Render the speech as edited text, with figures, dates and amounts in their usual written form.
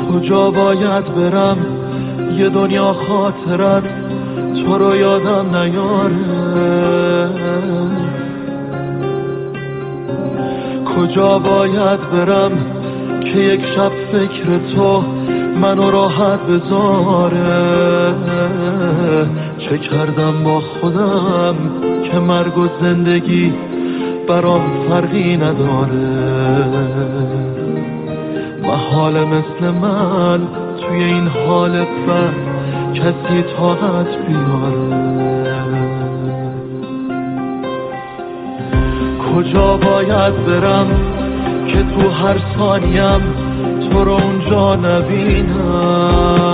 کجا باید برم یه دنیا خاطرت تو رو یادم نیاره؟ کجا باید برم که یک شب فکر تو منو راحت بذاره؟ چه کردم با خودم که مرگ و زندگی برام فرقی نداره؟ محاله مثل من توی این حال بد کسی طاقت بیاره؟ کجا باید برم که تو هر ثانیم تو رو اونجا نبینم؟